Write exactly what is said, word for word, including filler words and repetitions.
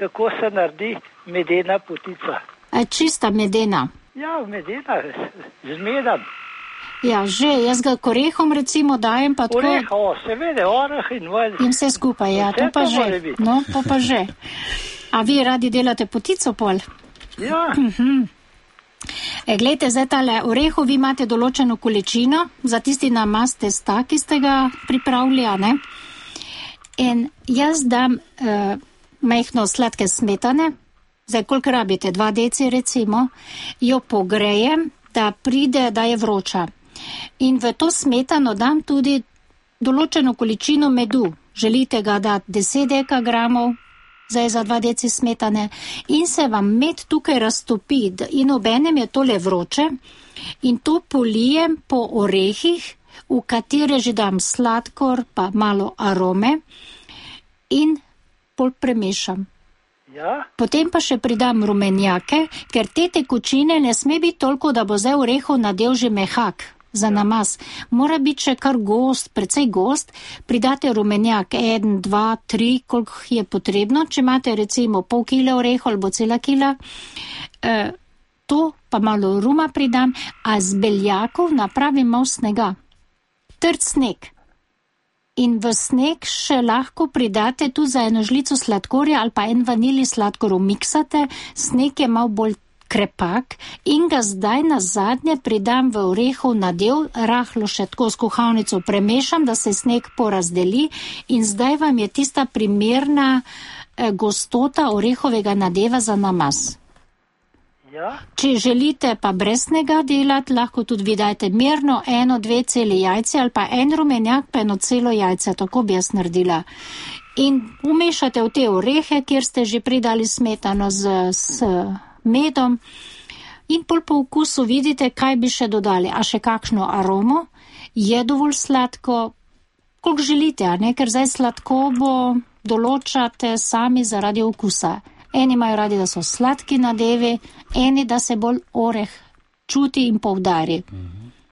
kako se naredi medena potica. A čista medena? Ja, medena, z medom. Ja, že, jaz ga korehom recimo dajem, pa tako... Oreh, o, seveda, oreh in valj. In vse skupaj, ja, to pa že. No, to pa že. A vi radi delate potico pol? Ja. Mhm. E, glejte, zdaj tale orehu, vi imate določeno količino, za tisti namaz testa, ki ste ga pripravili, a ne? In jaz dam uh, majhno sladke smetane, zdaj koliko rabite, dva deci recimo, jo pogrejem, da pride, da je vroča. In v to smetano dam tudi določeno količino medu. Želite ga dati deset dekagramov, zdaj za dva deci smetane, in se vam med tukaj raztopi in obenem je tole vroče in to polijem po orehih, v katere že dam sladkor pa malo arome in pol premešam. Ja. Potem pa še pridam rumenjake, ker te tekočine ne sme biti toliko, da bo zdaj orehov nadev že mehak za namaz. Mora biti še kar gost, precej gost. Pridate rumenjak, en, dva, tri, koliko je potrebno. Če imate recimo pol kile orehov ali bo cela kila, e, to pa malo ruma pridam, a z beljakov napravim malo snega. Trd sneg. In v sneg še lahko pridate tu za eno žlico sladkorja ali pa en vanili sladkor umiksate, sneg je malo bolj krepak in ga zdaj na zadnje pridam v orehov nadev, rahlo še tako s kuhalnico premešam, da se sneg porazdeli in zdaj vam je tista primerna eh, gostota orehovega nadeva za namaz. Ja. Če želite pa brez snega delati, lahko tudi vi dajte mirno eno, dve celi jajce ali pa en rumenjak pa eno celo jajce, tako bi jaz naredila. In umešate v te orehe, kjer ste že pridali smetano z, s medom in pol po okusu vidite, kaj bi še dodali. A še kakšno aromo? Je dovolj sladko? Koliko želite, a ne? Ker zdaj sladkobo določate sami zaradi okusa. Eni imajo radi, da so sladki nadevi, eni, da se bolj oreh čuti in povdari. Mhm.